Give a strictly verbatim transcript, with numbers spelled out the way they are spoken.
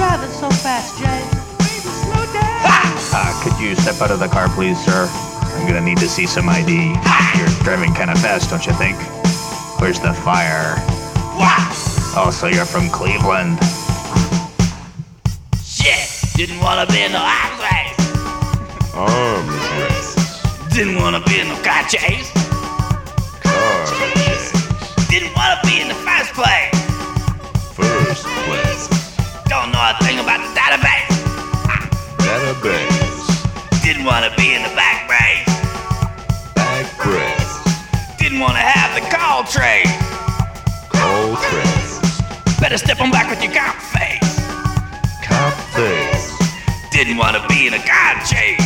driving so fast, Jay? Baby, slow down. Uh, could you step out of the car, please, sir? I'm gonna need to see some I D. You're driving kind of fast, don't you think? Where's the fire? Oh, so you're from Cleveland. Shit! Didn't wanna be in no arms race. Arms race. Didn't wanna be in no car chase. Car chase. Didn't wanna be in the first place. First place. Don't know a thing about the database. Database. Didn't wanna be in the back brace. Back brace. Didn't wanna have the call trace. Call trace. Better step on back with your cop face. Cop face. Didn't wanna be in a car chase.